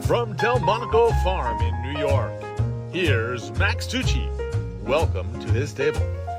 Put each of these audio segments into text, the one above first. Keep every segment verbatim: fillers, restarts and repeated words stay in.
From Delmonico Farm in New York, here's Max Tucci. Welcome to his table.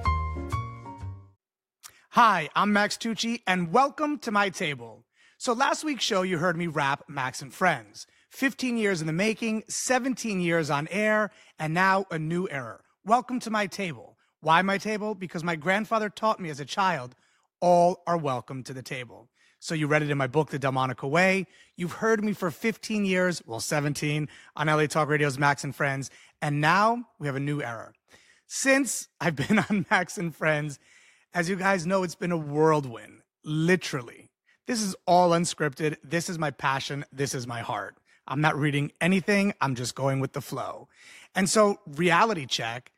Hi, I'm Max Tucci, and welcome to my table. So last week's show, you heard me rap Max and Friends. fifteen years in the making, seventeen years on air, and now a new era. Welcome to my table. Why my table? Because my grandfather taught me as a child, all are welcome to the table. So you read it in my book, The Delmonico Way. You've heard me for fifteen years, well, seventeen, on L A Talk Radio's Max and Friends. And now we have a new era. Since I've been on Max and Friends, as you guys know, it's been a whirlwind, literally. This is all unscripted. This is my passion. This is my heart. I'm not reading anything. I'm just going with the flow. And so, reality check.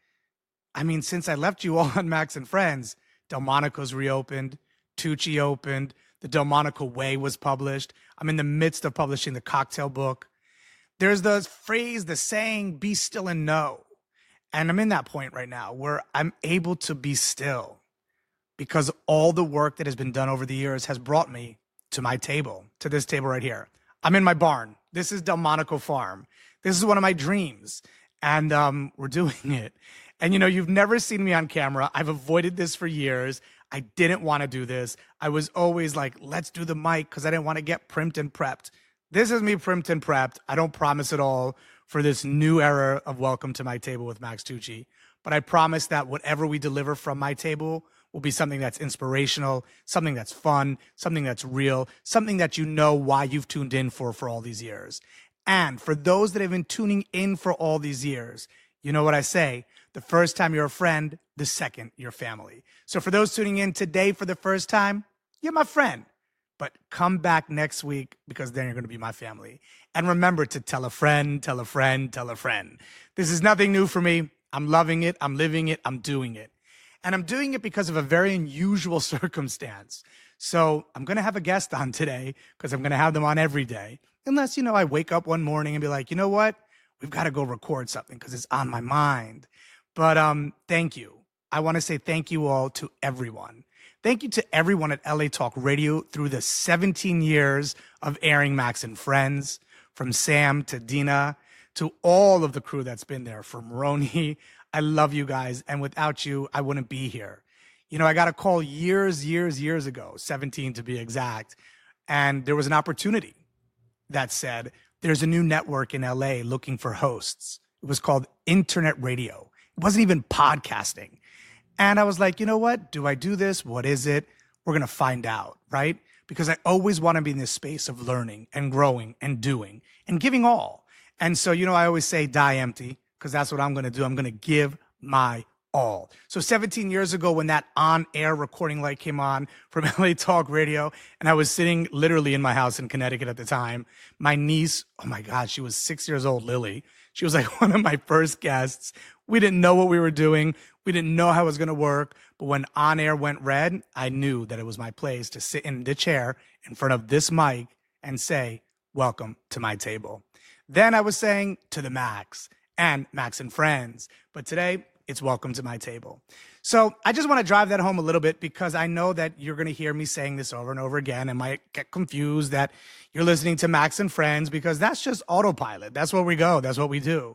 I mean, since I left you all on Max and Friends, Delmonico's reopened, Tucci opened, The Delmonico Way was published. I'm in the midst of publishing the cocktail book. There's the phrase, the saying, be still and know. And I'm in that point right now where I'm able to be still because all the work that has been done over the years has brought me to my table, to this table right here. I'm in my barn. This is Delmonico Farm. This is one of my dreams. And um, we're doing it. And, you know, you've never seen me on camera. I've avoided this for years. I didn't want to do this. I was always like, let's do the mic because I didn't want to get primed and prepped. This is me primed and prepped. I don't promise at all for this new era of Welcome to My Table with Max Tucci. But I promise that whatever we deliver from my table will be something that's inspirational, something that's fun, something that's real, something that you know why you've tuned in for for all these years. And for those that have been tuning in for all these years, you know what I say? The first time you're a friend, the second you're family. So for those tuning in today for the first time, you're my friend. But come back next week because then you're going to be my family. And remember to tell a friend, tell a friend, tell a friend. This is nothing new for me. I'm loving it. I'm living it. I'm doing it. And I'm doing it because of a very unusual circumstance. So I'm going to have a guest on today because I'm going to have them on every day. Unless, you know, I wake up one morning and be like, you know what? We've got to go record something because it's on my mind. But um, thank you. I want to say thank you all to everyone. Thank you to everyone at L A Talk Radio through the seventeen years of airing Max and Friends, from Sam to Dina, to all of the crew that's been there, from Roni. I love you guys. And without you, I wouldn't be here. You know, I got a call years, years, years ago, seventeen to be exact. And there was an opportunity that said, there's a new network in L A looking for hosts. It was called Internet Radio. It wasn't even podcasting. And I was like, you know what? Do I do this? What is it? We're going to find out, right? Because I always want to be in this space of learning and growing and doing and giving all. And so, you know, I always say die empty because that's what I'm going to do. I'm going to give my all. So seventeen years ago when that on-air recording light came on from L A Talk Radio, and I was sitting literally in my house in Connecticut at the time, my niece, oh my God, she was six years old, Lily. She was like one of my first guests. We didn't know what we were doing. We didn't know how it was going to work. But when on-air went red, I knew that it was my place to sit in the chair in front of this mic and say, welcome to my table. Then I was saying to the Max and Max and Friends. But today, it's welcome to my table. So I just want to drive that home a little bit because I know that you're going to hear me saying this over and over again and might get confused that you're listening to Max and Friends because that's just autopilot. That's where we go. That's what we do.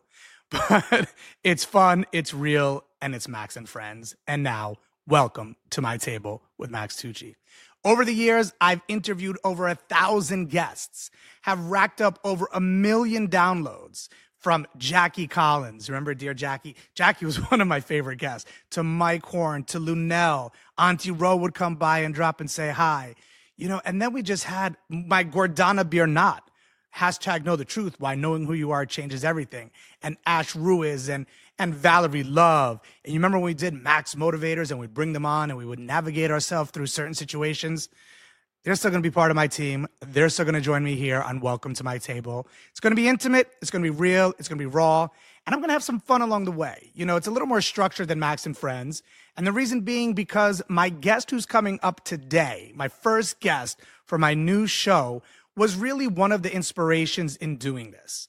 But it's fun, it's real, and it's Max and Friends. And now, welcome to my table with Max Tucci. Over the years, I've interviewed over a thousand guests, have racked up over a million downloads, from Jackie Collins. Remember Dear Jackie? Jackie was one of my favorite guests. To Mike Horn, to Lunel. Auntie Ro would come by and drop and say hi. You know, and then we just had my Gordana Biernat. Hashtag Know the Truth, why knowing who you are changes everything. And Ash Ruiz and, and Valerie Love. And you remember when we did Max Motivators and we'd bring them on and we would navigate ourselves through certain situations? They're still going to be part of my team. They're still going to join me here on Welcome to My Table. It's going to be intimate. It's going to be real. It's going to be raw. And I'm going to have some fun along the way. You know, it's a little more structured than Max and Friends. And the reason being because my guest who's coming up today, my first guest for my new show, was really one of the inspirations in doing this.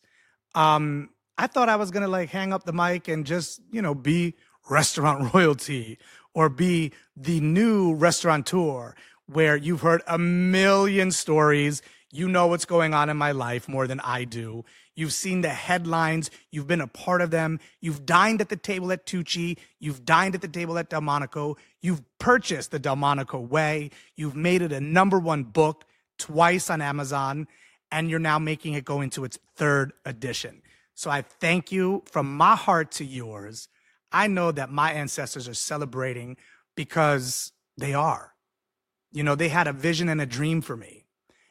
Um, I thought I was going to like hang up the mic and just, you know, be restaurant royalty or be the new restaurateur where you've heard a million stories. You know what's going on in my life more than I do. You've seen the headlines. You've been a part of them. You've dined at the table at Tucci. You've dined at the table at Delmonico. You've purchased the Delmonico Way. You've made it a number one book twice on Amazon, and you're now making it go into its third edition. So I thank you from my heart to yours. I know that my ancestors are celebrating because they are. You know, they had a vision and a dream for me,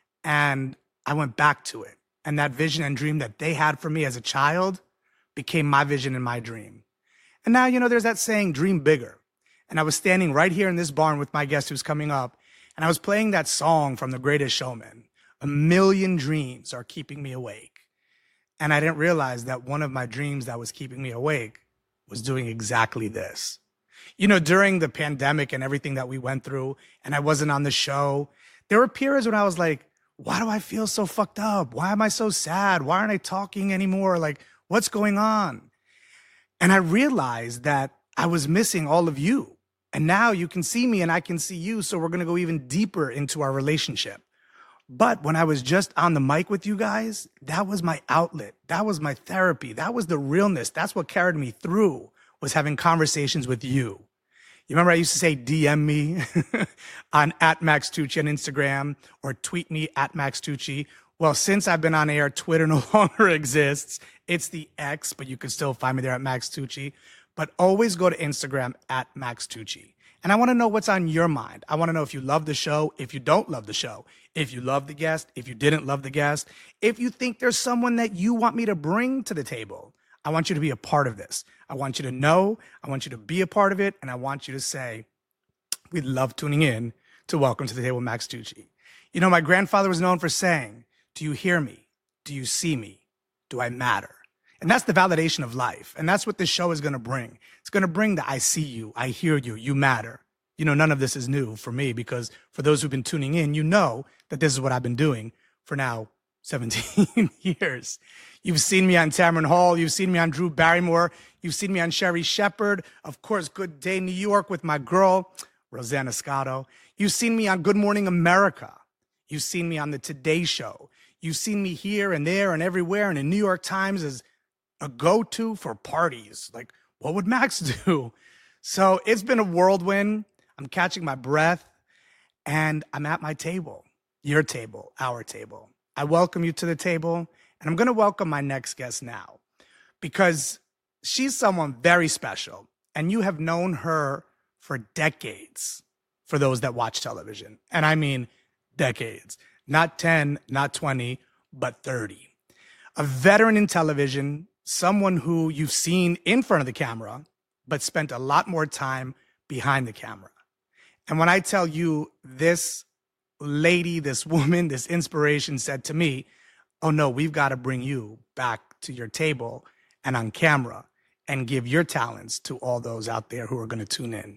and I went back to it. And that vision and dream that they had for me as a child became my vision and my dream. And now, you know, there's that saying, dream bigger. And I was standing right here in this barn with my guest who's coming up, and I was playing that song from The Greatest Showman, A Million Dreams Are Keeping Me Awake. And I didn't realize that one of my dreams that was keeping me awake was doing exactly this. You know, during the pandemic and everything that we went through, and I wasn't on the show, there were periods when I was like, why do I feel so fucked up? Why am I so sad? Why aren't I talking anymore? Like, what's going on? And I realized that I was missing all of you. And now you can see me and I can see you. So we're going to go even deeper into our relationship. But when I was just on the mic with you guys, that was my outlet. That was my therapy. That was the realness. That's what carried me through, was having conversations with you. You remember I used to say D M me on at Max Tucci on Instagram, or tweet me at Max Tucci. Well, since I've been on air, Twitter no longer exists. It's the X, but you can still find me there at Max Tucci. But always go to Instagram at Max Tucci. And I want to know what's on your mind. I want to know if you love the show, if you don't love the show, if you love the guest, if you didn't love the guest, if you think there's someone that you want me to bring to the table. I want you to be a part of this. I want you to know, I want you to be a part of it, and I want you to say, we love tuning in to Welcome to the Table, Max Tucci. You know, my grandfather was known for saying, do you hear me? Do you see me? Do I matter? And that's the validation of life. And that's what this show is going to bring. It's going to bring the I see you, I hear you, you matter. You know, none of this is new for me, because for those who've been tuning in, you know that this is what I've been doing for now seventeen years. You've seen me on Tamron Hall. You've seen me on Drew Barrymore. You've seen me on Sherry Shepherd. Of course, Good Day New York with my girl, Rosanna Scotto. You've seen me on Good Morning America. You've seen me on the Today Show. You've seen me here and there and everywhere, and in New York Times as a go-to for parties. Like, what would Max do? So it's been a whirlwind. I'm catching my breath, and I'm at my table, your table, our table. I welcome you to the table, and I'm going to welcome my next guest now, because she's someone very special, and you have known her for decades, for those that watch television. And I mean decades, not ten, not twenty, but thirty. A veteran in television, someone who you've seen in front of the camera, but spent a lot more time behind the camera. And when I tell you, this lady, this woman, this inspiration said to me, oh no, we've got to bring you back to your table and on camera and give your talents to all those out there who are going to tune in.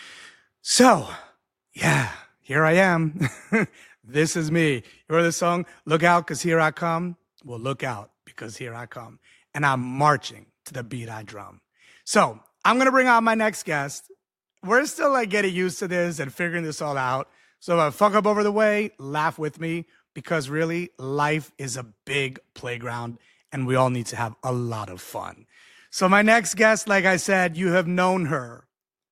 So, yeah, here I am. This is me. You heard the song, Look Out, 'Cause Here I Come? Well, look out, because here I come. And I'm marching to the beat I drum. So I'm going to bring on my next guest. We're still like getting used to this and figuring this all out. So if I fuck up over the way, laugh with me, because really life is a big playground and we all need to have a lot of fun. So my next guest, like I said, you have known her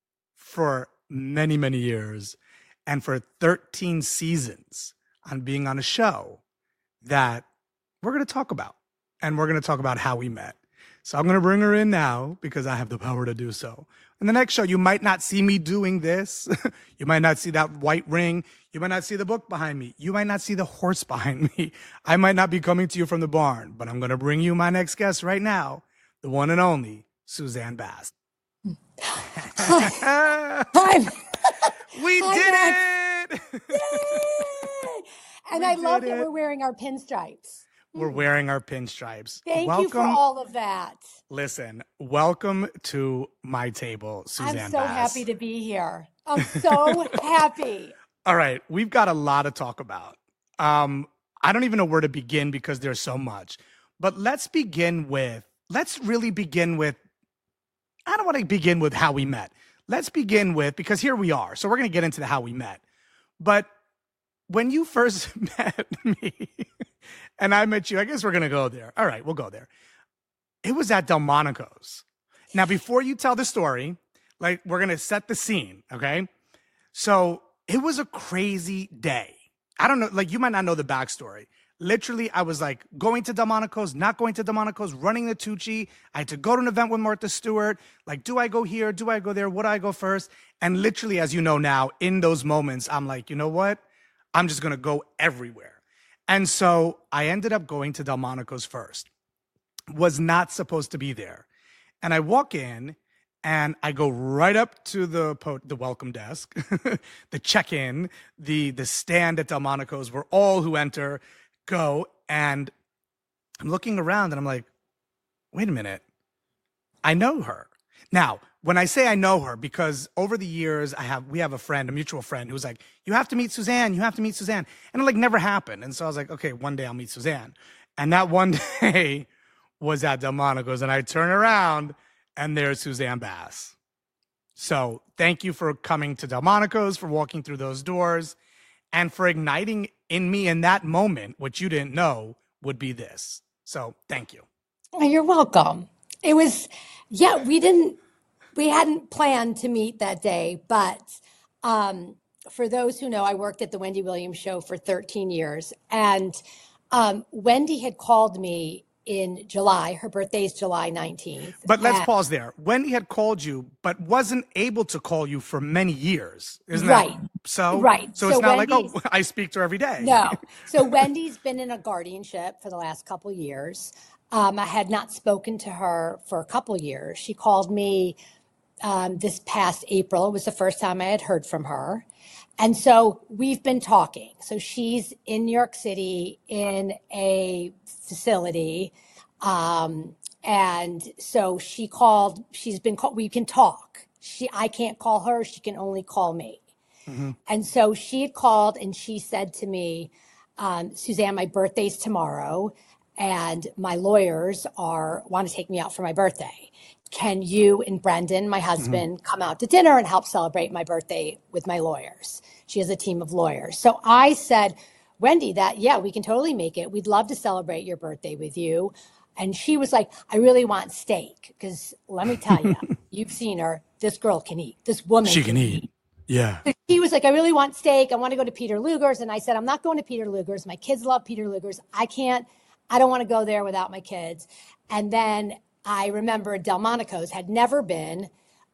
for many, many years and for thirteen seasons on being on a show that we're going to talk about. And we're going to talk about how we met. So I'm going to bring her in now because I have the power to do so. In the next show, you might not see me doing this. You might not see that white ring. You might not see the book behind me. You might not see the horse behind me. I might not be coming to you from the barn, but I'm going to bring you my next guest right now, the one and only Suzanne Bass. Hi. We Hi, did Max. it! Yay! And We I love did that it. we're wearing our pinstripes. We're wearing our pinstripes. Thank welcome, you for all of that. Listen, welcome to my table, Suzanne I'm so Bass. happy to be here. I'm so happy. All right, we've got a lot to talk about. Um, I don't even know where to begin because there's so much. But let's begin with, let's really begin with, I don't want to begin with how we met. Let's begin with, because here we are. So we're going to get into the how we met. But when you first met me and I met you, I guess we're going to go there. All right, we'll go there. It was at Delmonico's. Now, before you tell the story, like we're going to set the scene, okay? So it was a crazy day. I don't know, like you might not know the backstory. Literally, I was like going to Delmonico's, not going to Delmonico's, running the Tucci. I had to go to an event with Martha Stewart. Like, do I go here? Do I go there? Would I go first? And literally, as you know now, in those moments, I'm like, you know what? I'm just going to go everywhere. And so I ended up going to Delmonico's first. Was not supposed to be there. And I walk in and I go right up to the po- the welcome desk, the check-in, the the stand at Delmonico's where all who enter go. And I'm looking around and I'm like, wait a minute. I know her. Now, when I say I know her, because over the years I have we have a friend, a mutual friend, who's like, you have to meet Suzanne, you have to meet Suzanne. And it like never happened. And so I was like, okay, one day I'll meet Suzanne. And that one day was at Delmonico's, and I turn around and there's Suzanne Bass. So thank you for coming to Delmonico's, for walking through those doors, and for igniting in me in that moment what you didn't know would be this. So thank you. Oh, you're welcome. It was, yeah, we didn't, we hadn't planned to meet that day, but um, for those who know, I worked at the Wendy Williams Show for thirteen years, and um, Wendy had called me in July. Her birthday is July nineteenth. But let's and, pause there. Wendy had called you, but wasn't able to call you for many years. Isn't right. that so? Right. So it's so not Wendy's, like, oh, I speak to her every day. No. So Wendy's been in a guardianship for the last couple of years. Um, I had not spoken to her for a couple of years. She called me um, this past April. It was the first time I had heard from her. And so we've been talking. So she's in New York City in a facility. Um, and so she called, she's been called, we can talk. She, I can't call her. She can only call me. Mm-hmm. And so she had called and she said to me, um, Suzanne, my birthday's tomorrow and my lawyers are, want to take me out for my birthday. Can you and Brendan, my husband, mm-hmm. come out to dinner and help celebrate my birthday with my lawyers? She has a team of lawyers. So I said, Wendy, that, yeah, we can totally make it. We'd love to celebrate your birthday with you. And she was like, I really want steak. Because let me tell you, you've seen her. This girl can eat. This woman She can, can eat. eat. Yeah. So she was like, I really want steak. I want to go to Peter Luger's. And I said, I'm not going to Peter Luger's. My kids love Peter Luger's. I can't, I don't want to go there without my kids. And then I remember Delmonico's, had never been.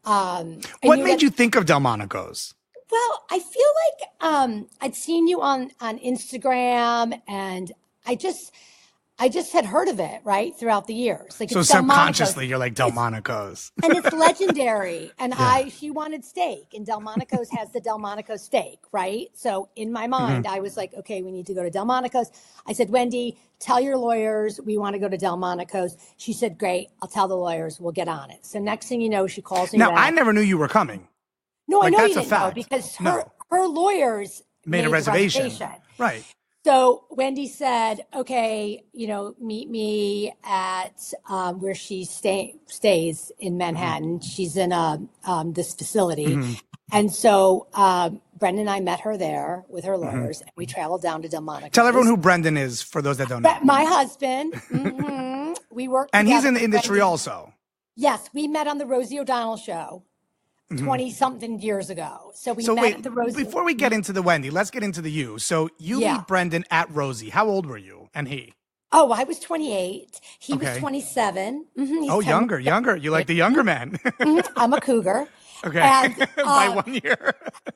Um, what made that, you think of Delmonico's? Well, I feel like um, I'd seen you on, on Instagram, and I just I just had heard of it, right, throughout the years. Like, so it's subconsciously, you're like Delmonico's. And it's legendary. And yeah. I, she wanted steak, and Delmonico's has the Delmonico's steak, right? So in my mind, mm-hmm. I was like, okay, we need to go to Delmonico's. I said, Wendy, tell your lawyers we want to go to Delmonico's. She said, great, I'll tell the lawyers, we'll get on it. So next thing you know, she calls me Now, back. I never knew you were coming. No, like, I know that's you a didn't fact. know, because her, no. her lawyers made, made a reservation. reservation. Right. So Wendy said, okay, you know, meet me at um, where she stay, stays in Manhattan. Mm-hmm. She's in a, um, this facility. Mm-hmm. And so um, Brendan and I met her there with her lawyers, mm-hmm. and we traveled down to Delmonico's. Tell everyone who Brendan is, for those that don't know. My husband. Mm-hmm. We worked And he's in the with industry Brendan. also. Yes, we met on the Rosie O'Donnell show. twenty-something mm-hmm. years ago. So we so met wait, at the Rosie. Before we get into the Wendy, let's get into the you. So you yeah. meet Brendan at Rosie. How old were you and he? Oh, I was twenty-eight. He okay. was twenty-seven. Mm-hmm. Oh, younger, months. younger. You like the younger men. mm-hmm. I'm a cougar. Okay. And, uh, By one year.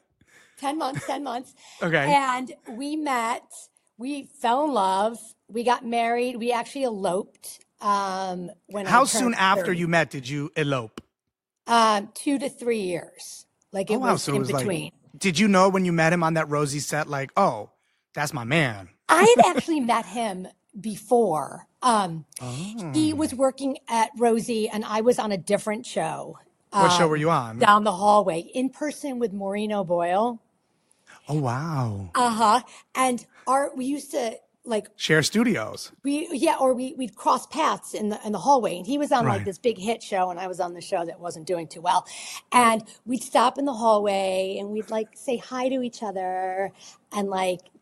ten months, ten months. Okay. And we met. We fell in love. We got married. We actually eloped. Um, when How I soon after thirty. you met did you elope? Um, two to three years. Like it oh, wow. was so in it was between. Like, did you know when you met him on that Rosie set, like, oh, that's my man? I had actually met him before. Um, oh. He was working at Rosie, and I was on a different show. What um, show were you on? Down the hallway, in person with Maureen O'Boyle. Oh, wow. Uh-huh. And our we used to like share studios. We yeah, or we we'd cross paths in the in the hallway. And he was on right. like this big hit show, and I was on the show that wasn't doing too well. And we'd stop in the hallway and we'd like say hi to each other and like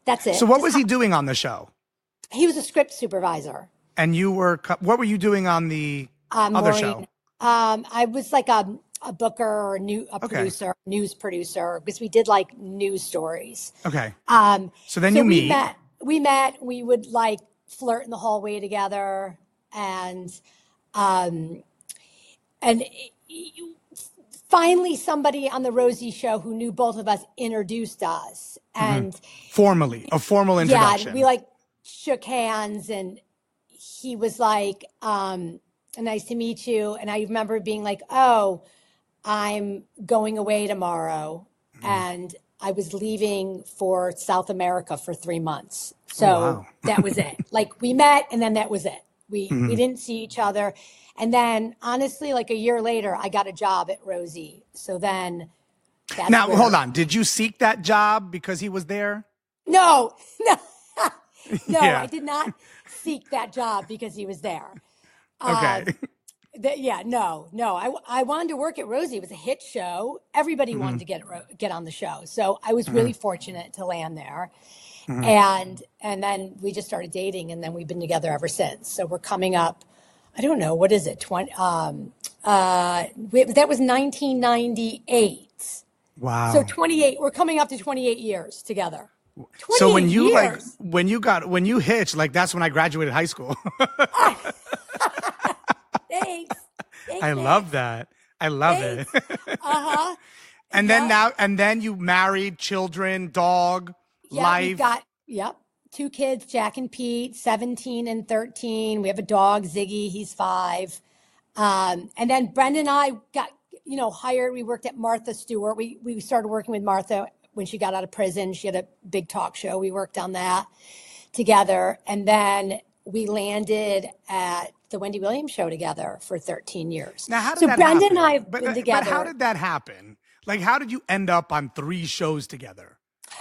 That's it. So what Just was he hi- doing on the show? He was a script supervisor. And you were, co- what were you doing on the Uh, other Maureen. show? Um, I was like a, a booker or a, new, a Okay. producer, news producer, because we did like news stories. Okay. Um, So then so you we meet. met. We met. We would like flirt in the hallway together, and um, and finally, somebody on the Rosie show who knew both of us introduced us, and Formally, a formal yeah, introduction. and we like shook hands, and he was like, um, "Nice to meet you." And I remember being like, "Oh, I'm going away tomorrow," and I was leaving for South America for three months. So wow. that was it. Like we met, and then that was it. We we didn't see each other, and then honestly, like a year later, I got a job at Rosie. So then, that's Now, where- hold on. Did you seek that job because he was there? No, no, no. Yeah. I did not seek that job because he was there. Okay. Um, That, yeah, no, no. I, I wanted to work at Rosie. It was a hit show. Everybody wanted to get ro- get on the show. So I was really fortunate to land there. And and then we just started dating, and then we've been together ever since. So we're coming up, I don't know, what is it? twenty um uh we, that was nineteen ninety-eight. Wow. So twenty-eight, we're coming up to twenty-eight years together. So when twenty-eight you like, years. when you got, when you hitched, like that's when I graduated high school. Thanks. Thanks, I man. love that. I love it. Uh-huh. And then Yeah. now, and then you married, children, dog, Yeah, life. we've got, yep, two kids, Jack and Pete, seventeen and thirteen. We have a dog, Ziggy, he's five. Um, and then Brendan and I got, you know, hired. We worked at Martha Stewart. We, we started working with Martha when she got out of prison. She had a big talk show. We worked on that together. And then we landed at the Wendy Williams show together for thirteen years. Now, how did so that Brendan happen? and I have but, been but- together. But how did that happen? Like, how did you end up on three shows together?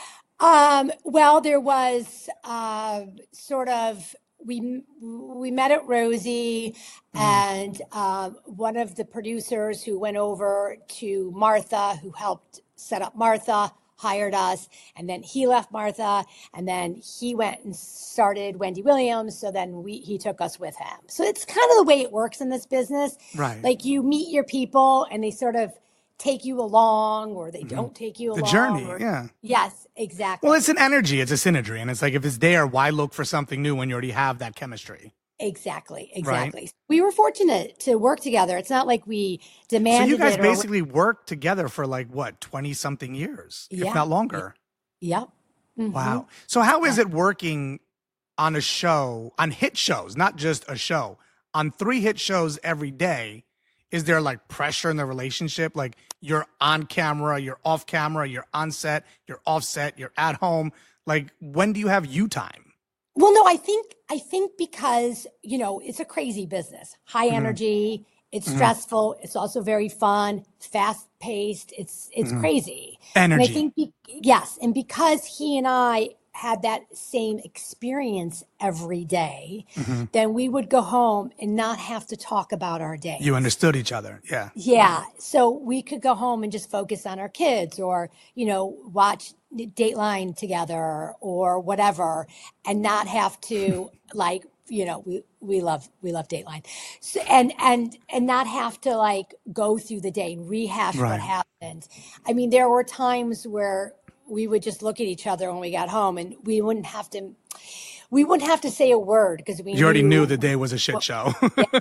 Um, well, there was uh, sort of we we met at Rosie, and um, one of the producers who went over to Martha, who helped set up Martha, hired us, and then he left Martha, and then he went and started Wendy Williams. So then we he took us with him. So it's kind of the way it works in this business. Right. Like you meet your people, and they sort of take you along, or they don't take you The along. journey, or- yeah. Yes, exactly. Well, it's an energy. It's a synergy. And it's like, if it's there, why look for something new when you already have that chemistry? Exactly, exactly. We were fortunate to work together. It's not like we demanded So you guys it or- basically worked together for like, what, twenty something years, Yeah. if not longer. Yep. Mhm. Wow. So how is it working on a show, on hit shows, not just a show, on three hit shows every day? Is there like pressure in the relationship? Like you're on camera, you're off camera, you're on set, you're off set, you're at home. Like when do you have you time? Well, no, I think I think because, you know, it's a crazy business. High Mm-hmm. energy, it's stressful, it's also very fun, fast paced, it's it's crazy. And I Mm-hmm. Energy. think be, yes, and because he and I had that same experience every day, Mm-hmm. then we would go home and not have to talk about our day. You understood each other. Yeah. Yeah. So we could go home and just focus on our kids or, you know, watch Dateline together or whatever and not have to like, you know, we, we love, we love Dateline. So, and, and, and not have to like go through the day and rehash Right. what happened. I mean, there were times where we would just look at each other when we got home and we wouldn't have to, we wouldn't have to say a word because we You already knew the day was a shit show.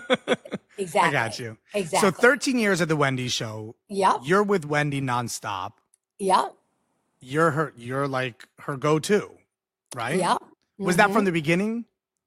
Exactly. I got you. Exactly. So thirteen years at the Wendy show. Yep. You're with Wendy nonstop. Yep. You're her, you're like her go-to, right? Yep. Was that from the beginning?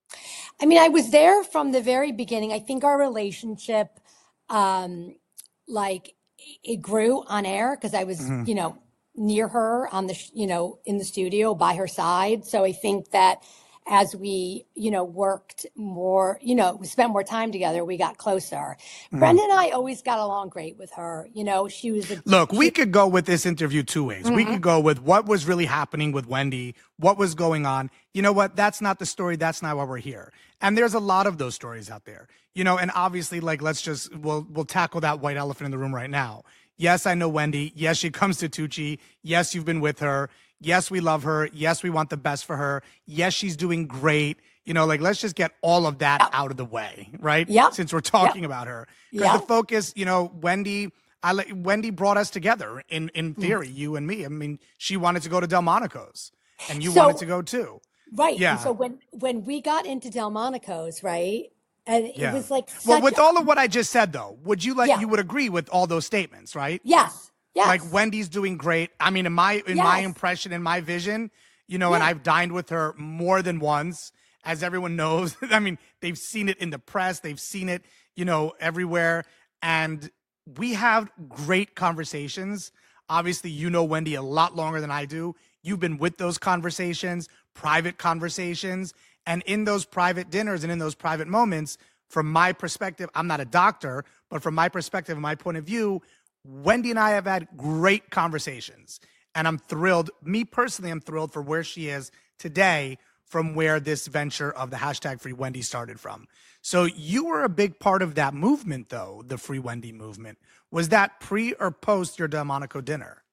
I mean, I was there from the very beginning. I think our relationship, um, like it grew on air because I was, Mm-hmm. you know, near her on the, sh- you know, in the studio by her side. So I think that as we, you know, worked more, you know, we spent more time together, we got closer. Mm-hmm. Brenda and I always got along great with her. You know, she was a, Look, we could go with this interview two ways. We Mm-hmm. could go with what was really happening with Wendy, what was going on. You know what? That's not the story. That's not why we're here. And there's a lot of those stories out there. You know, and obviously, like, let's just, we'll, we'll tackle that white elephant in the room right now. Yes, I know Wendy. Yes, she comes to Tucci. Yes, you've been with her. Yes, we love her. Yes, we want the best for her. Yes, she's doing great. You know, like, let's just get all of that Yep. out of the way, right? Yep. Since we're talking Yep. about her. Because Yep. the focus, you know, Wendy, I let Wendy brought us together in, in theory, you and me. I mean, she wanted to go to Delmonico's and you So- wanted to go too. Right. Yeah. And so when when we got into Delmonico's, right, and it Yeah. was like well, such with a- all of what I just said, though, would you like, Yeah. you would agree with all those statements, right? yes, yes, Like Wendy's doing great. I mean, in my in my Yes. impression, in my vision, you know, and Yeah. I've dined with her more than once, as everyone knows. I mean, they've seen it in the press, they've seen it, you know, everywhere, and we have great conversations. Obviously, you know Wendy a lot longer than I do. You've been with those conversations, private conversations, and in those private dinners and in those private moments, from my perspective, I'm not a doctor, but from my perspective and my point of view, Wendy and I have had great conversations. And I'm thrilled, me personally, I'm thrilled for where she is today from where this venture of the hashtag Free Wendy started from. So you were a big part of that movement, though, the Free Wendy movement. Was that pre or post your Delmonico dinner?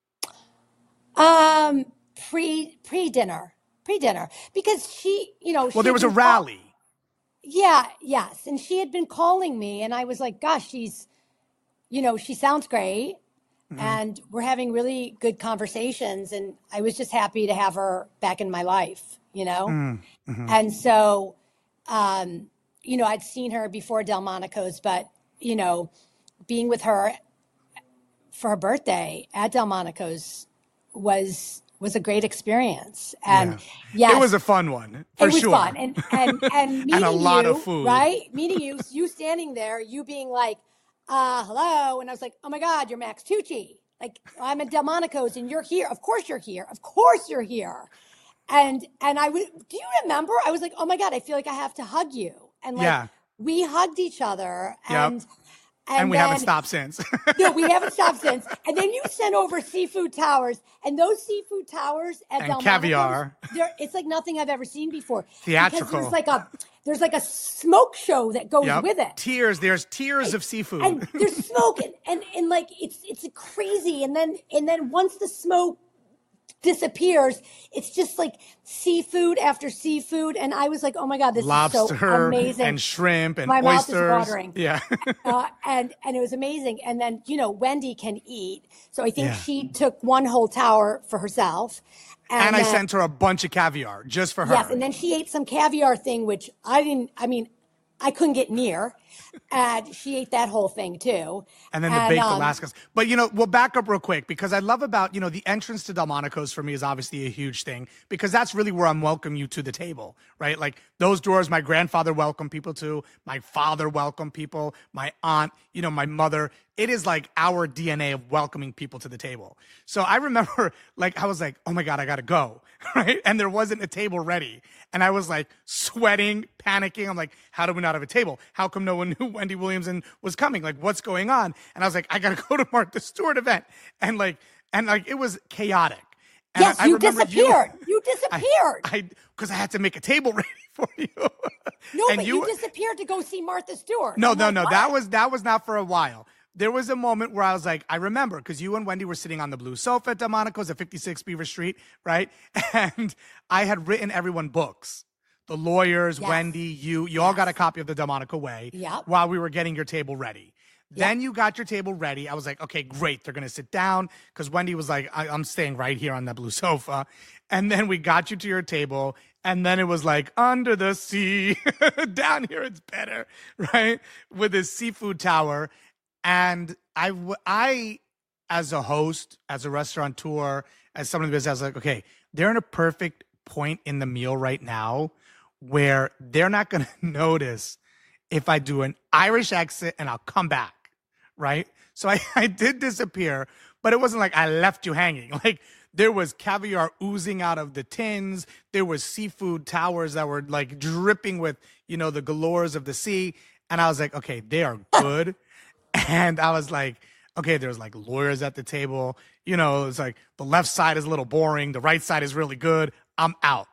um, pre pre dinner, pre dinner, because she, you know, Well, she there had was a been call- rally. Yeah, yes, and she had been calling me, and I was like, "Gosh, she's, you know, she sounds great, Mm-hmm. and we're having really good conversations." And I was just happy to have her back in my life, you know. Mm-hmm. And so, um, you know, I'd seen her before Delmonico's, but you know, being with her for her birthday at Delmonico's was was a great experience. And Yeah. yes, It was a fun one, for it was sure. fun, and and and meeting a lot you, of food. right? Meeting you, you standing there, you being like, uh, "Hello," and I was like, "Oh my God, you're Max Tucci! Like, I'm at Delmonico's, and you're here. Of course you're here. Of course you're here." And and I would. Do you remember? I was like, "Oh my God, I feel like I have to hug you." And like, Yeah. we hugged each other, Yep. and and, And we haven't then- stopped since. no, we haven't stopped since. And then you sent over seafood towers, and those seafood towers at And Delmonico's, caviar. they're- It's like nothing I've ever seen before. Theatrical. Because there's like a there's like a smoke show that goes Yep. with it. Tears. There's tears of seafood. And there's smoke, and, and and like it's it's crazy. And then and then once the smoke disappears, it's just like seafood after seafood. And I was like, oh my God, this is so Lobster amazing. and shrimp and My mouth is oysters. watering. Yeah. uh, and and it was amazing. And then you know Wendy can eat, so I think Yeah. she took one whole tower for herself. And I then- sent her a bunch of caviar just for her. yes, and then she ate some caviar thing, which I didn't. I mean, I couldn't get near, and she ate that whole thing too. And then the baked um, Alaskas. But, you know, we'll back up real quick because I love about, you know, the entrance to Delmonico's for me is obviously a huge thing because that's really where I'm welcoming you to the table, right? Like those doors, my grandfather welcomed people to, my father welcomed people, my aunt, you know, my mother. It is like our D N A of welcoming people to the table. So I remember like, I was like, oh my God, I got to go, right? And there wasn't a table ready. And I was like sweating, panicking. I'm like, how do we not have a table? How come no one knew Wendy Williamson was coming? Like, what's going on? And I was like, I got to go to Martha Stewart event. And like, and like, it was chaotic. And Yes, I- I you remembered disappeared. You, I, disappeared. I, because I, had to make a table ready for you. no, and but you, disappeared to go see Martha Stewart. No, I'm no, like, no. what? That was that was not for a while. There was a moment where I was like, I remember because you and Wendy were sitting on the blue sofa at Delmonico's at fifty-six Beaver Street, right? And I had written everyone books. The lawyers, Yes. Wendy, you, you all got a copy of the Delmonico Way Yep. while we were getting your table ready. Then you got your table ready. I was like, okay, great. They're going to sit down because Wendy was like, I- I'm staying right here on that blue sofa. And then we got you to your table. And then it was like, under the sea, down here it's better, right? With this seafood tower. And I, w- I, as a host, as a restaurateur, as someone in the business, I was like, okay, they're in a perfect point in the meal right now where they're not going to notice if I do an Irish exit and I'll come back, right? So I, I did disappear, but it wasn't like I left you hanging. Like there was caviar oozing out of the tins. There was seafood towers that were like dripping with, you know, the galores of the sea. And I was like, okay, they are good. And I was like, okay, there's like lawyers at the table. You know, it's like the left side is a little boring. The right side is really good. I'm out.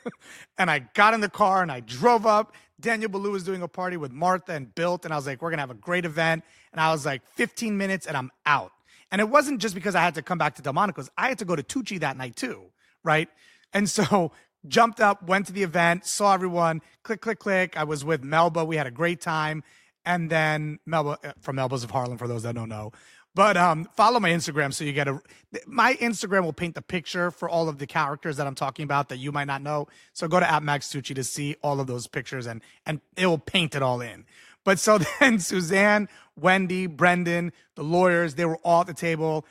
And I got in the car and I drove up. Daniel Boulou was doing a party with Martha and Built. And I was like, we're going to have a great event. And I was like, fifteen minutes and I'm out. And it wasn't just because I had to come back to Delmonico's. I had to go to Tucci that night too. right? And so jumped up, went to the event, saw everyone, click, click, click. I was with Melba. We had a great time. And then Melba, from Melba's of Harlem, for those that don't know. But um, follow my Instagram so you get a, my Instagram will paint the picture for all of the characters that I'm talking about that you might not know. So go to at Max Tucci to see all of those pictures and, and it will paint it all in. But so then Suzanne, Wendy, Brendan, the lawyers, they were all at the table.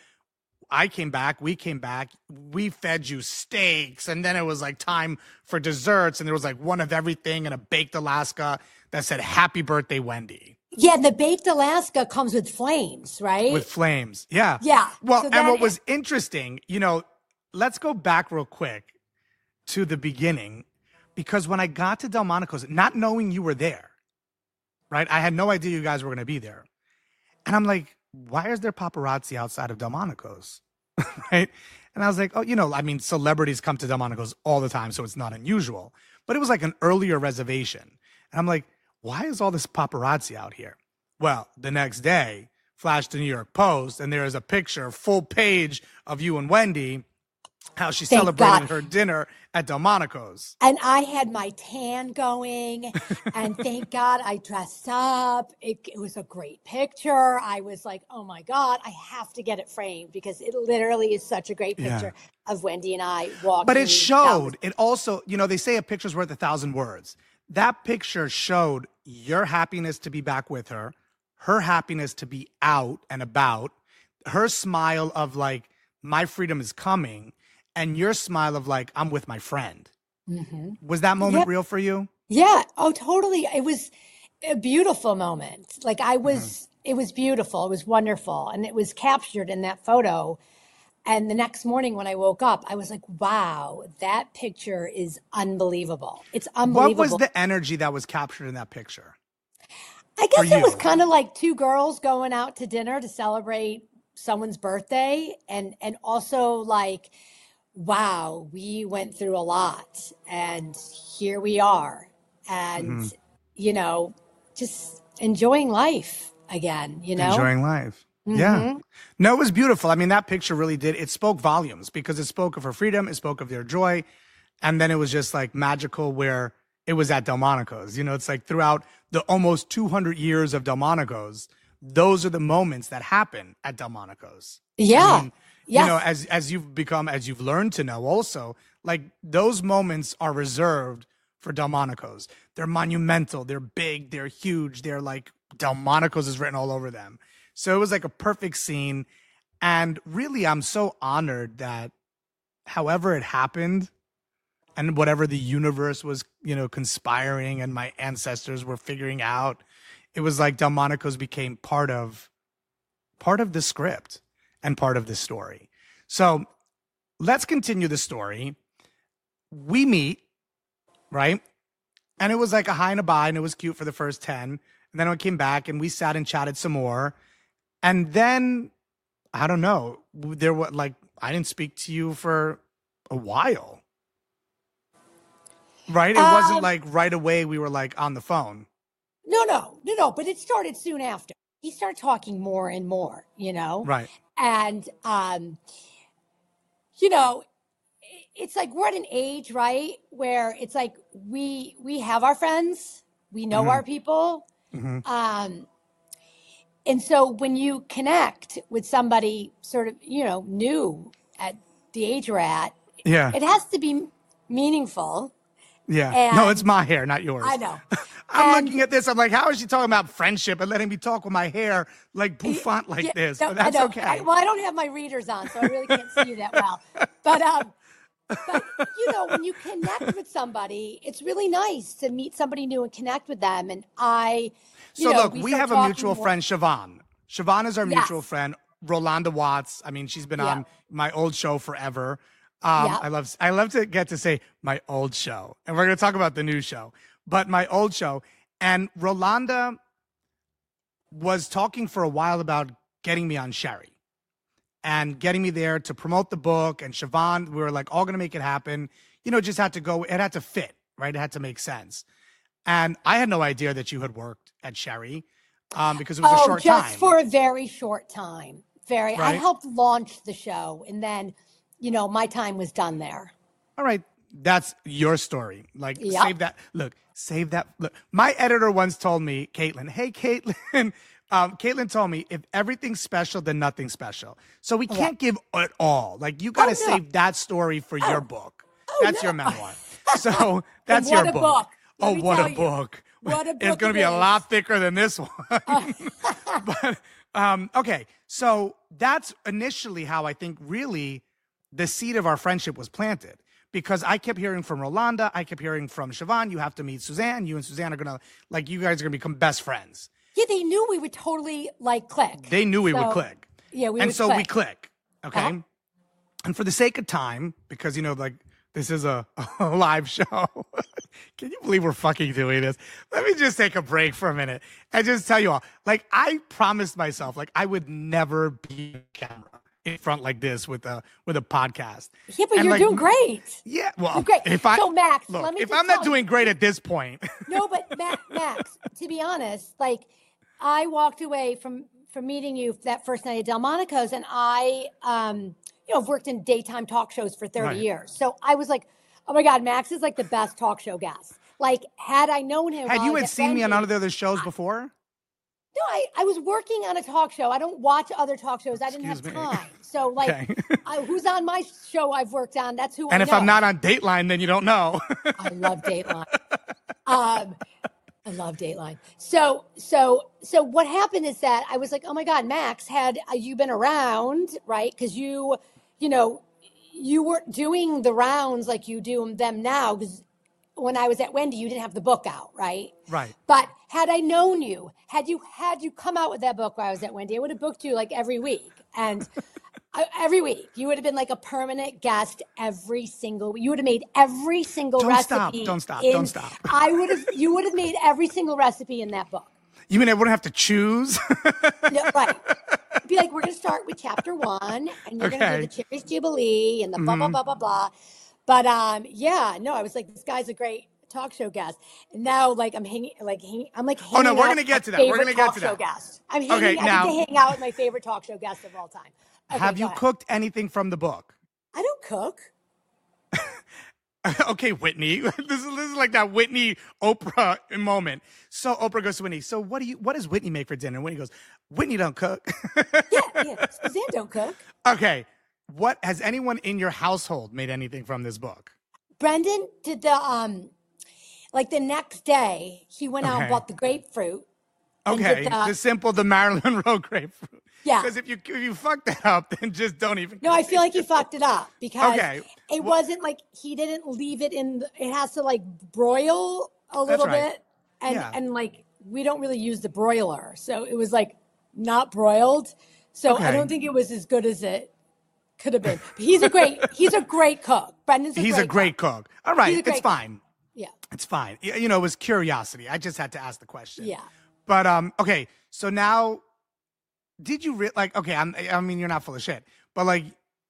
I came back, we came back, we fed you steaks, and then it was like time for desserts, and there was like one of everything and a baked Alaska that said, happy birthday, Wendy. Yeah, the baked Alaska comes with flames, right? With flames, yeah. Yeah. Well, so and what is- was interesting, you know, let's go back real quick to the beginning, because when I got to Delmonico's, not knowing you were there, right? I had no idea you guys were going to be there. And I'm like, why is there paparazzi outside of Delmonico's? Right? And I was like, oh, you know, I mean, celebrities come to Delmonico's all the time, so it's not unusual. But it was like an earlier reservation. And I'm like, why is all this paparazzi out here? Well, the next day, flashed the New York Post, and there is a picture, full page of you and Wendy, how she Thank celebrated God. her dinner at Delmonico's. And I had my tan going, and thank God I dressed up. It, it was a great picture. I was like, oh my God, I have to get it framed because it literally is such a great picture Yeah. of Wendy and I walking. But it down showed, the- it also, you know, they say a picture's worth a thousand words. That picture showed your happiness to be back with her, her happiness to be out and about, her smile of like, my freedom is coming, and your smile of like, I'm with my friend. Mhm. Was that moment Yep. real for you? Yeah. Oh, totally. It was a beautiful moment. Like I was, Mm-hmm. it was beautiful. It was wonderful. And it was captured in that photo. And the next morning when I woke up, I was like, wow, that picture is unbelievable. It's unbelievable. What was the energy that was captured in that picture? I guess for it was you? kind of like two girls going out to dinner to celebrate someone's birthday and and also like, wow, we went through a lot and here we are. And Mm-hmm. you know, just enjoying life again, you know? Enjoying life. Yeah. No, it was beautiful. I mean, that picture really did. It spoke volumes because it spoke of her freedom. It spoke of their joy. And then it was just like magical where it was at Delmonico's. You know, it's like throughout the almost two hundred years of Delmonico's, those are the moments that happen at Delmonico's. Yeah. I mean, Yes. you know, as, as you've become, as you've learned to know also, like those moments are reserved for Delmonico's. They're monumental. They're big. They're huge. They're like Delmonico's is written all over them. So it was like a perfect scene. And really, I'm so honored that however it happened and whatever the universe was, you know, conspiring and my ancestors were figuring out, it was like Delmonico's became part of part of the script and part of the story. So let's continue the story. We meet, right? And it was like a hi and a bye, and it was cute for the first ten. And then I came back and we sat and chatted some more. And then, I don't know, there was like, I didn't speak to you for a while. Right? It wasn't Um, like right away we were like on the phone. No, no, no, no. But it started soon after. He started talking more and more, you know? Right. And, um, you know, i- it's like we're at an age, right, where it's like we we have our friends, we know our people, Mhm. um, and so when you connect with somebody, sort of, you know, new at the age we're at, Yeah. it has to be meaningful. Yeah. No, and- it's my hair, not yours. I know. I'm And- looking at this. I'm like, how is she talking about friendship and letting me talk with my hair like bouffant like Yeah, this? no, But that's I know. okay. I, well, I don't have my readers on, so I really can't see you that well. But um, but you know, when you connect with somebody, it's really nice to meet somebody new and connect with them. And I, you So know, look, we, start have a talking mutual more- friend, Siobhan. Siobhan is our Yes. mutual friend. Rolanda Watts. I mean, she's been Yeah. on my old show forever. Um, Yeah. I love I love to get to say my old show. And we're gonna talk about the new show. But my old show. And Rolanda was talking for a while about getting me on Sherry and getting me there to promote the book. And Siobhan, we were like all gonna make it happen. You know, it just had to go, it had to fit, right? It had to make sense. And I had no idea that you had worked at Sherry um, because it was a Oh, short just time. for a very short time. Very. I Right. helped launch the show, and then, you know, my time was done there. all right, that's your story. Like, Yep. save that. Look, save that. Look, my editor once told me, Caitlin, hey, Caitlin, um, Caitlin told me, if everything's special, then nothing's special. So we can't give it all. Like, you got to Oh, no. save that story for your book. That's no. your memoir. So that's what your a book. book. Let Oh, me what tell a you. book. What a It's book going to it be a is. lot thicker than this one. But, um, okay. So that's initially how I think really the seed of our friendship was planted. Because I kept hearing from Rolanda, I kept hearing from Siobhan, you have to meet Suzanne. You and Suzanne are going to, like, you guys are going to become best friends. Yeah, they knew we would totally like click. They knew we would So, click. Yeah, we and would so click. we click. Okay. Uh-huh. And for the sake of time, because, you know, like, this is a, a live show. Can you believe we're fucking doing this? Let me just take a break for a minute and just tell you all, like, I promised myself, like, I would never be on camera in front like this with a with a podcast. Yeah, but And, you're like, doing great. Yeah, well, You're great. if I So, Max, look, let me if just I'm not tell you- doing great at this point, No, but Ma- Max, to be honest, like I walked away from from meeting you that first night at Delmonico's, and I, um, you know, I've worked in daytime talk shows for thirty Right. years. So I was like, oh my God, Max is like the best talk show guest. Like, had I known him, had while you I was had at seen me on Wendy- other other shows before? No, I, I was working on a talk show. I don't watch other talk shows. I didn't Excuse have me. time. So, like, Okay. I, who's on my show I've worked on? That's who I And know. if I'm not on Dateline, then you don't know. I love Dateline. Um, I love Dateline. So, so, so what happened is that I was like, oh my God, Max, had uh, you been around, right? Because you, you know, you weren't doing the rounds like you do them now. Because when I was at Wendy, you didn't have the book out, right? Right. But had I known you, had you had you come out with that book while I was at Wendy, I would have booked you like every week, and I, every week you would have been like a permanent guest every single. You would have made every single Don't stop, recipe. don't stop, in- don't stop. I would have. You would have made every single recipe in that book. You mean I wouldn't have to choose? No, right. Be like, we're going to start with chapter one, and you're going to Okay. do the Cherries Jubilee and the blah blah blah blah blah. But um, yeah, no, I was like, this guy's a great talk show guest. And now, like, I'm hanging, like, hang, I'm like, hanging Oh, no, we're out gonna with get my to that. We're favorite gonna get talk to show that. guest. I'm hanging. Okay, I now- get to hang out with my favorite talk show guest of all time. Okay, Have go you ahead. cooked anything from the book? I don't cook. Okay, Whitney. This is this is like that Whitney Oprah moment. So Oprah goes to Whitney. So what do you what does Whitney make for dinner? And Whitney goes, Whitney don't cook. Yeah, yeah. Suzanne don't cook. Okay. What has anyone in your household made anything from this book? Brendan did the um, like the next day he went out Okay. and bought the grapefruit. and did Okay, the- the simple, the Marilyn Monroe grapefruit. Yeah. Because if you if you fuck that up, then just don't even. No, I feel like he fucked it up because Okay. it Well- wasn't like he didn't leave it in. The, it has to like broil a little right. bit, and Yeah. and like we don't really use the broiler, so it was like not broiled. So I Okay. don't think it was as good as it could have been. But he's a great he's a great cook. Brendan's a He's great a great cook. cook. All right, He's a it's great cook. fine. Yeah, It's fine. Y- You know, it was curiosity. I just had to ask the question. yeah. But um, okay. So now, did you re- like? Okay, I'm. I mean, you're not full of shit. But like,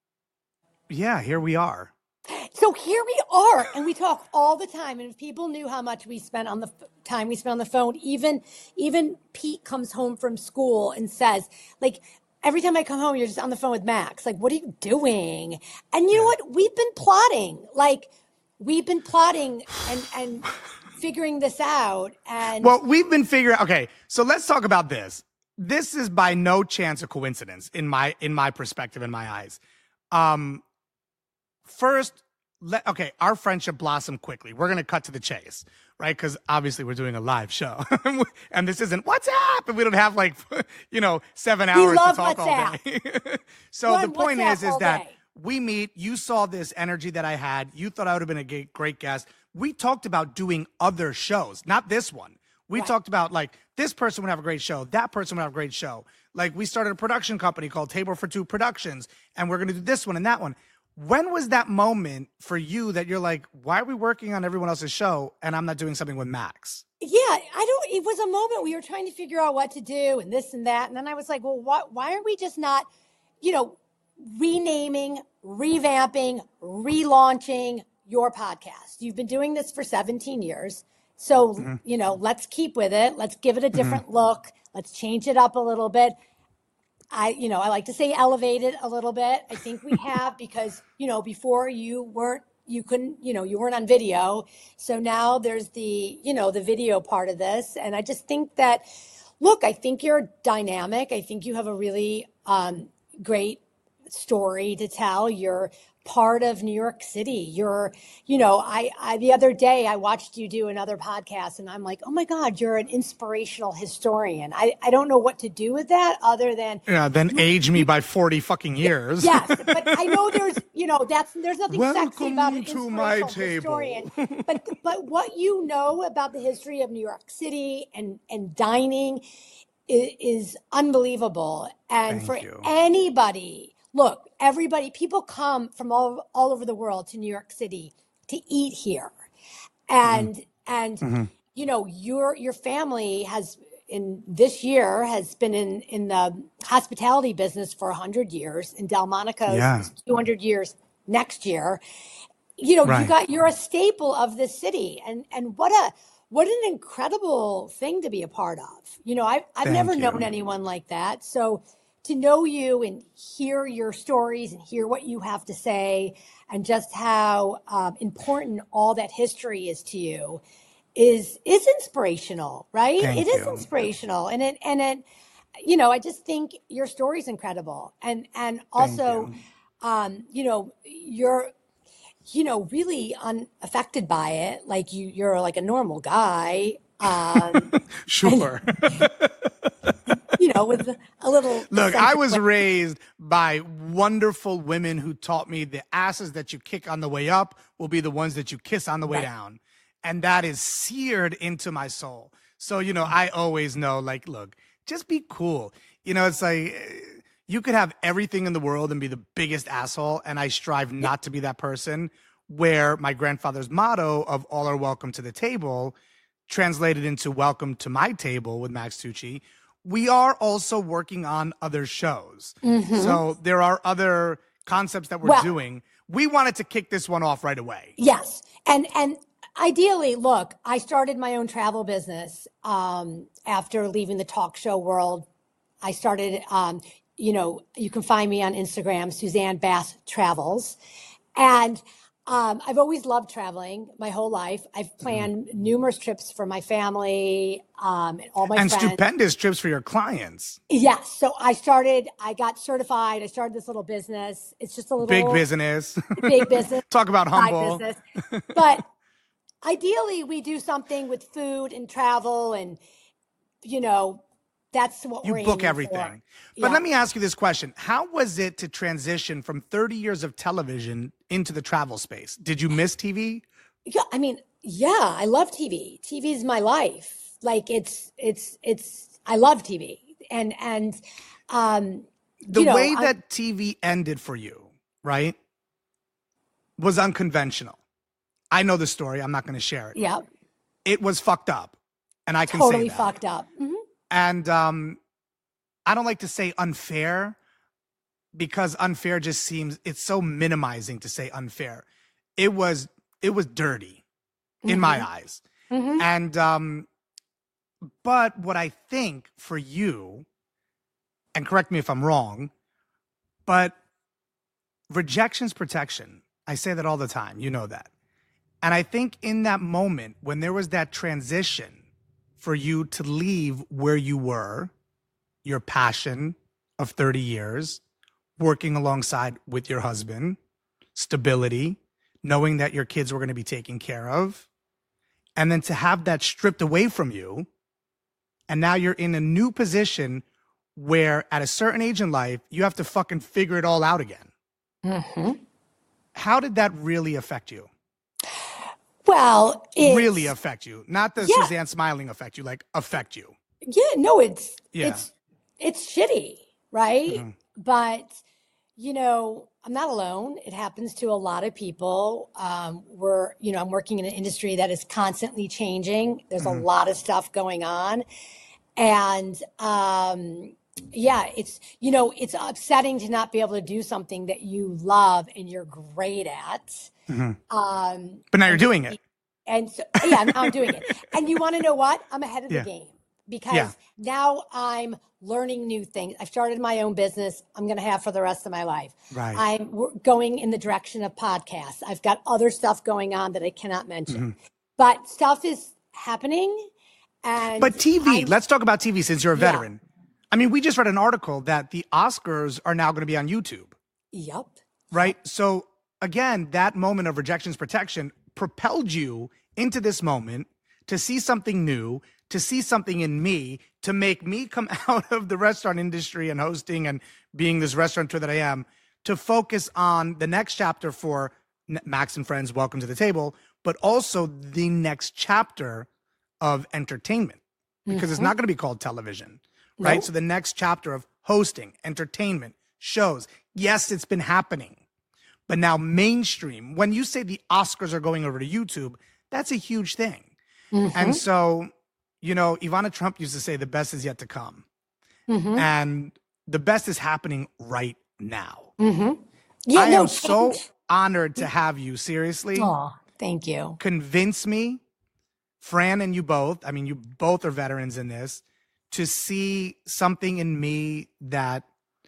yeah, here we are. So here we are, and we talk all the time. And if people knew how much we spent on the f- time we spent on the phone, even even Pete comes home from school and says, like, every time I come home, you're just on the phone with Max. Like, what are you doing? And you know what? We've been plotting. Like, we've been plotting and and figuring this out. And Well, we've been figuring. Okay, so let's talk about this. This is by no chance a coincidence in my in my perspective, in my eyes. Um, first, let okay, our friendship blossomed quickly. We're gonna cut to the chase, right? Because obviously we're doing a live show, and this isn't WhatsApp, and we don't have like you know seven hours love to talk all WhatsApp. day. So We're the on point WhatsApp is, is all that day. we meet. You saw this energy that I had. You thought I would have been a great, great guest. We talked about doing other shows, not this one. We Right. talked about like this person would have a great show, that person would have a great show. Like we started a production company called Table for Two Productions, and we're gonna do this one and that one. When was that moment for you that you're like, why are we working on everyone else's show and I'm not doing something with Max? yeah, I don't. It was a moment we were trying to figure out what to do and this and that, and then I was like, well, what? Why are we just not, you know, renaming, revamping, relaunching your podcast? You've been doing this for seventeen years. So, Mm-hmm. you know, let's keep with it. Let's give it a different look. Let's change it up a little bit. I, you know, I like to say elevate it a little bit. I think we have because, you know, before you weren't, you couldn't, you know, you weren't on video. So now there's the, you know, the video part of this. And I just think that, look, I think you're dynamic. I think you have a really um, great story to tell. You're part of New York City. You're, you know, I, I, the other day I watched you do another podcast and I'm like, oh my God, you're an inspirational historian. I, I don't know what to do with that other than. Yeah, then age me by forty fucking years. Yes. But I know there's, you know, that's, there's nothing Welcome sexy about an to my inspirational table. historian. But, but what you know about the history of New York City and, and dining is, is unbelievable. And Thank for you. anybody, look, everybody, people come from all, all over the world to New York City to eat here. And, mm-hmm. and, mm-hmm. you know, your, your family has in this year has been in, in the hospitality business for a hundred years. In Delmonico's yeah. two hundred years next year. You know, right. you got, you're a staple of this city. And, and what a, what an incredible thing to be a part of. You know, I've, I've Thank never you. known anyone like that. So to know you and hear your stories and hear what you have to say and just how um, important all that history is to you is is inspirational, right? Thank It is you. inspirational. And it, and it, you know, I just think your story is incredible. And, and also, you. um, you know, you're, you know, really unaffected by it. Like you, you're like a normal guy. Um, sure. And, you know, with a little. Look, I was raised by wonderful women who taught me the asses that you kick on the way up will be the ones that you kiss on the way right. down. And that is seared into my soul. So, you know, I always know, like, look, just be cool. You know, it's like you could have everything in the world and be the biggest asshole. And I strive not to be that person, where my grandfather's motto of all are welcome to the table translated into welcome to my table with Max Tucci. We are also working on other shows. Mm-hmm. So there are other concepts that we're well, doing. We wanted to kick this one off right away. Yes. And, and ideally, look, I started my own travel business um, after leaving the talk show world. I started, um, you know, you can find me on Instagram, Suzanne Bass Travels. And Um, I've always loved traveling my whole life. I've planned mm. numerous trips for my family, um, and all my and friends. And stupendous trips for your clients. Yes. So I started, I got certified. I started this little business. It's just a little big business. Big business. Talk about humble. Business. But ideally, we do something with food and travel, and you know, that's what you we're book aiming everything. for. But yeah. let me ask you this question. How was it to transition from thirty years of television into the travel space? Did you miss T V? Yeah, I mean, yeah, I love T V. T V is my life. Like it's, it's, it's, I love T V. And, and, um, the you know, way I'm, that T V ended for you, right, was unconventional. I know the story. I'm not going to share it. Yeah. It was fucked up. And I can totally say that. fucked up. Mm-hmm. And um, I don't like to say unfair, because unfair just seems, it's so minimizing to say unfair. It was, it was dirty in mm-hmm. my eyes. Mm-hmm. And, um, but what I think for you, and correct me if I'm wrong, but rejection's protection. I say that all the time. You know that. And I think in that moment, when there was that transition for you to leave where you were, your passion of thirty years, working alongside with your husband, stability, knowing that your kids were going to be taken care of, and then to have that stripped away from you, and now you're in a new position where at a certain age in life, you have to fucking figure it all out again. Mm-hmm. How did that really affect you? Well, it's, really affect you, not the yeah. Suzanne Smiling affect you, like affect you. Yeah, no, it's, yeah. it's, it's shitty. Right. Mm-hmm. But, you know, I'm not alone. It happens to a lot of people. Um, we're, you know, I'm working in an industry that is constantly changing. There's mm-hmm. a lot of stuff going on. And, um, yeah, it's, you know, it's upsetting to not be able to do something that you love and you're great at. Mm-hmm. Um, but now you're doing it. And so, yeah, now I'm doing it. And you want to know what? I'm ahead of yeah. the game, because Yeah. now I'm learning new things. I've started my own business. I'm going to have for the rest of my life. Right. I'm w- going in the direction of podcasts. I've got other stuff going on that I cannot mention, but stuff is happening. And But T V, I'm, let's talk about T V since you're a Yeah. veteran. I mean, we just read an article that the Oscars are now going to be on YouTube, yep. right? So again, that moment of rejection's protection propelled you into this moment to see something new, to see something in me, to make me come out of the restaurant industry and hosting and being this restaurateur that I am, to focus on the next chapter for N- Max and Friends, Welcome to the Table, but also the next chapter of entertainment, because it's not going to be called television, right? Nope. So the next chapter of hosting, entertainment, shows. Yes, it's been happening, but now mainstream. When you say the Oscars are going over to YouTube, that's a huge thing. And so, you know, Ivana Trump used to say the best is yet to come. Mm-hmm. And the best is happening right now. Mm-hmm. Yeah, I no, am so change. honored to have you, seriously. Oh, thank you. Convince me, Fran and you both, I mean, you both are veterans in this, to see something in me that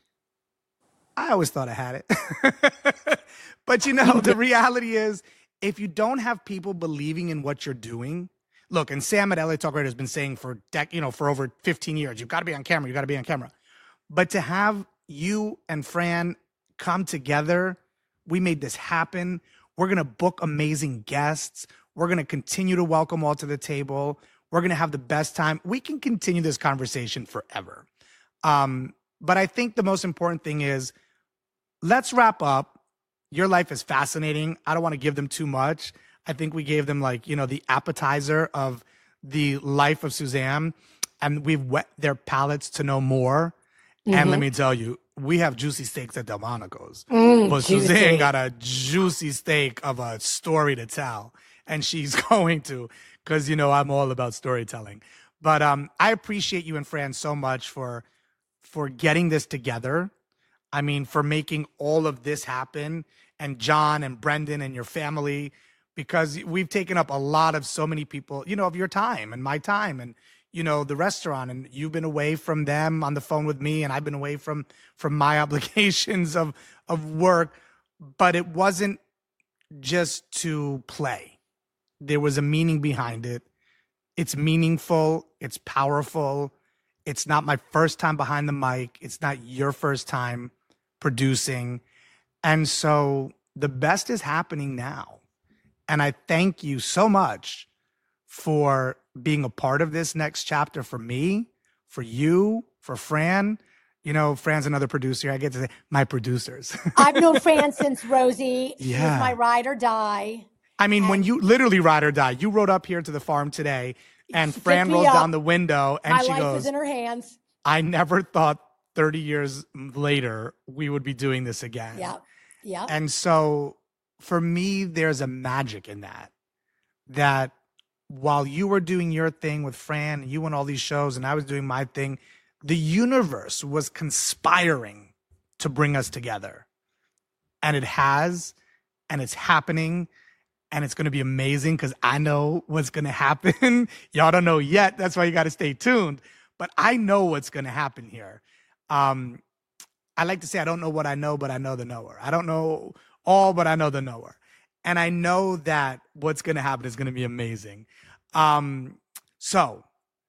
I always thought I had it. But you know, the reality is, if you don't have people believing in what you're doing, look, and Sam at L A Talk Radio has been saying for dec- you know, for over fifteen years, you've got to be on camera, you got to be on camera. But to have you and Fran come together, we made this happen. We're going to book amazing guests. We're going to continue to welcome all to the table. We're going to have the best time. We can continue this conversation forever. Um, but I think the most important thing is, let's wrap up. Your life is fascinating. I don't want to give them too much. I think we gave them, like, you know, the appetizer of the life of Suzanne, and we've whet their palates to know more. And let me tell you, we have juicy steaks at Delmonico's, Mm, but juicy. Suzanne got a juicy steak of a story to tell, and she's going to, because, you know, I'm all about storytelling. But um, I appreciate you and Fran so much for for getting this together. I mean, for making all of this happen, and John and Brendan and your family, because we've taken up a lot of so many people, you know, of your time and my time, and, you know, the restaurant, and you've been away from them on the phone with me, and I've been away from from my obligations of of work. But it wasn't just to play. There was a meaning behind it. It's meaningful. It's powerful. It's not my first time behind the mic. It's not your first time producing. And so the best is happening now. And I thank you so much for being a part of this next chapter, for me, for you, for Fran. You know, Fran's another producer. I get to say my producers. I've known Fran since Rosie. She Yeah. was my ride or die. I mean, when you literally ride or die, you rode up here to the farm today, and She Fran picked me rolls up. down the window and My she life goes, is in her hands. I never thought thirty years later we would be doing this again. Yeah. Yeah. And so for me, there's a magic in that, that while you were doing your thing with Fran, and you went all these shows, and I was doing my thing, the universe was conspiring to bring us together. And it has, and it's happening, and it's going to be amazing, because I know what's going to happen. Y'all don't know yet. That's why you got to stay tuned. But I know what's going to happen here. Um, I like to say I don't know what I know, but I know the knower. I don't know all, but I know the knower. And I know that what's going to happen is going to be amazing. Um, so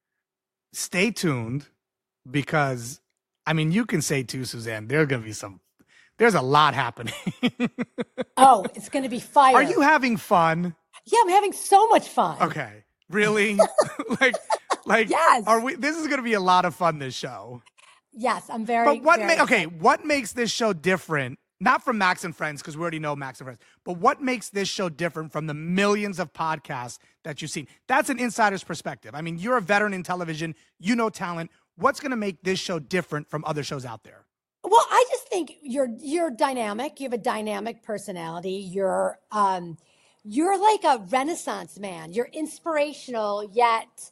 stay tuned, because, I mean, you can say too, Suzanne, there's going to be some, there's a lot happening. Oh, it's going to be fire. Are you having fun? Yeah, I'm having so much fun. Okay. Really? like, like, Yes. are we, this is going to be a lot of fun, this show. Yes, I'm very. But what, very ma- okay, what makes this show different? Not from Max and Friends, because we already know Max and Friends, but what makes this show different from the millions of podcasts that you've seen? That's an insider's perspective. I mean, you're a veteran in television, you know talent. What's going to make this show different from other shows out there? Well, I just think you're you're dynamic. You have a dynamic personality. You're um, you're like a Renaissance man. You're inspirational, yet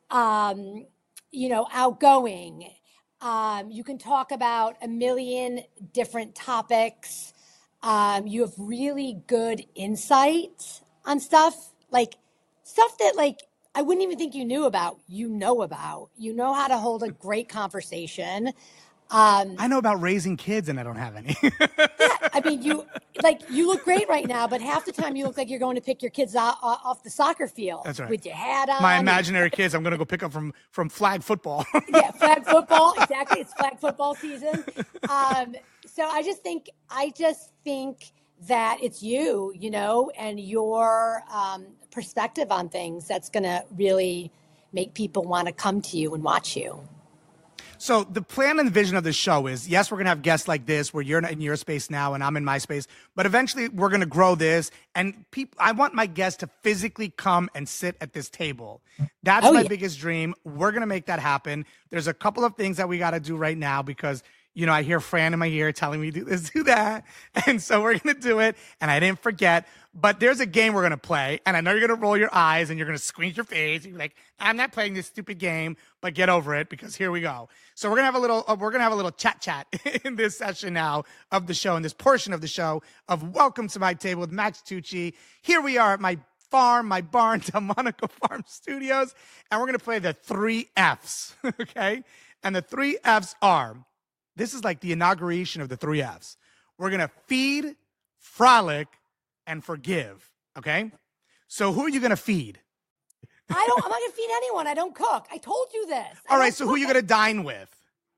um, you know, outgoing. Um, you can talk about a million different topics. Um, you have really good insight on stuff, like stuff that like I wouldn't even think you knew about, you know about. You know how to hold a great conversation. Um, I know about raising kids and I don't have any. yeah, I mean, you like you look great right now, but half the time you look like you're going to pick your kids out, off the soccer field. That's right. With your hat on. My imaginary kids, I'm going to go pick up from from flag football. Yeah, flag football. Exactly. It's flag football season. Um, so I just think, I just think that it's you, you know, and your um, perspective on things that's going to really make people want to come to you and watch you. So the plan and the vision of the show is, yes, we're going to have guests like this where you're in your space now and I'm in my space, but eventually we're going to grow this. And people, I want my guests to physically come and sit at this table. That's Oh, my yeah. biggest dream. We're going to make that happen. There's a couple of things that we got to do right now because, you know, I hear Fran in my ear telling me do this, do that. And so we're going to do it. And I didn't forget. But there's a game we're going to play. And I know you're going to roll your eyes and you're going to squint your face. You're like, I'm not playing this stupid game, but get over it because here we go. So we're going to have a little, uh, we're going to have a little chat chat in this session now of the show, in this portion of the show of Welcome to My Table with Max Tucci. Here we are at my farm, my barn, Delmonico Farm Studios. And we're going to play the three F's. Okay. And the three F's are, this is like the inauguration of the three F's. We're going to feed, frolic, and forgive. Okay? So who are you going to feed? I don't, I'm not going to feed anyone. I don't cook. I told you this. I All right, don't so who are you cook. going to dine with?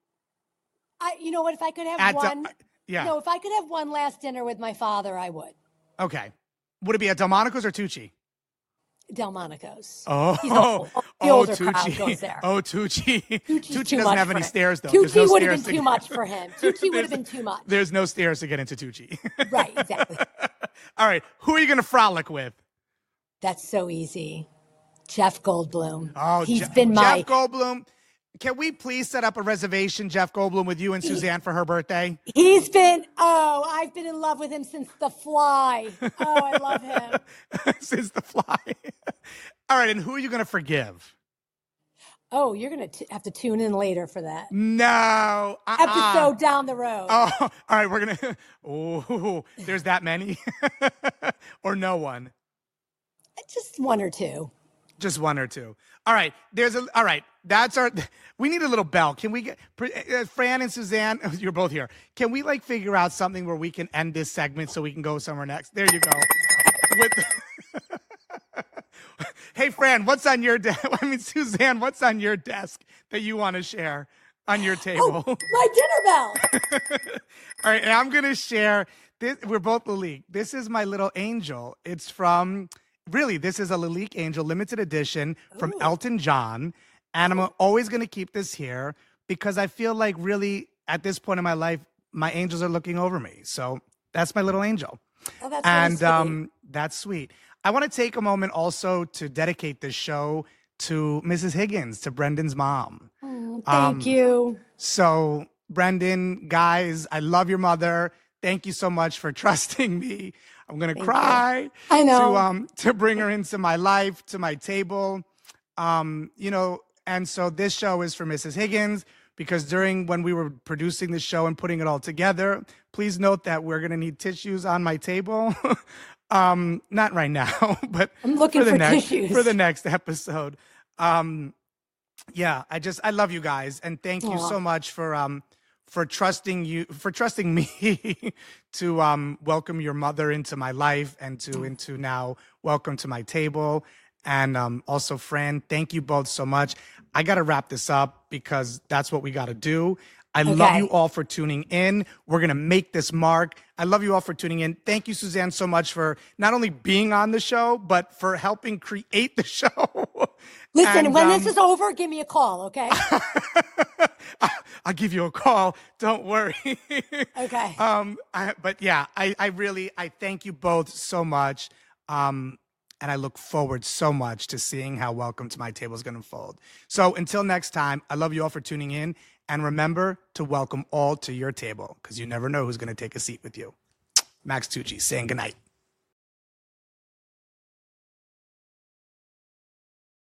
I, you know what? If I could have At, uh, one, yeah. no, if I could have one last dinner with my father, I would. Okay. Would it be at Delmonico's or Tucci? Delmonico's. Oh, He's old. The oh, older crowd Tucci. goes there. Oh, Tucci. Tucci's Tucci too doesn't much have for any him. stairs, though. There's Tucci no would have stairs been to too get- much for him. Tucci would have been There's- too much. There's no stairs to get into Tucci. Right, exactly. All right. Who are you going to frolic with? That's so easy. Jeff Goldblum. Oh, He's Jeff, been my. Jeff Goldblum. Can we please set up a reservation, Jeff Goldblum, with you and Suzanne for her birthday? He's been. Oh, I've been in love with him since The Fly. Oh, I love him. Since The Fly. All right, and who are you going to forgive? Oh, you're gonna t- have to tune in later for that No. Uh-uh. episode down the road. Oh, all right, we're going to. Oh, there's that many? Or no one? Just one or two. Just one or two. All right, there's a. All right, that's our. We need a little bell. Can we get uh, Fran and Suzanne? You're both here. Can we like figure out something where we can end this segment so we can go somewhere next? There you go. With. Hey, Fran, what's on your desk? I mean, Suzanne, what's on your desk that you want to share on your table? Oh, my dinner bell. All right, and I'm going to share this. We're both Lalique. This is my little angel. It's from, really, this is a Lalique Angel limited edition from Ooh. Elton John. And I'm always going to keep this here because I feel like really at this point in my life, my angels are looking over me. So that's my little angel. Oh, that's really And sweet. um, that's sweet. I want to take a moment also to dedicate this show to Missus Higgins, to Brendan's mom. Oh, thank um, you. So, Brendan, guys, I love your mother. Thank you so much for trusting me. I'm gonna Thank cry. you. I know. To um to bring her into my life, to my table. Um, you know, and so this show is for Missus Higgins because during when we were producing the show and putting it all together, please note that we're gonna need tissues on my table. um, not right now, but I'm looking for the for next tissues. for the next episode. Um, yeah, I just I love you guys and thank you Aw. so much for um for trusting you for trusting me to um welcome your mother into my life and to into now welcome to my table. And um also Fran, thank you both so much. I got to wrap this up because that's what we got to do. I love Okay. you all for tuning in. We're going to make this mark. I love you all for tuning in. Thank you, Suzanne, so much for not only being on the show, but for helping create the show. Listen, And, when um, this is over, give me a call, okay? I'll give you a call. Don't worry. Okay. Um, I, but yeah, I, I really, I thank you both so much. Um, and I look forward so much to seeing how Welcome to My Table is going to unfold. So until next time, I love you all for tuning in. And remember to welcome all to your table because you never know who's going to take a seat with you. Max Tucci saying goodnight.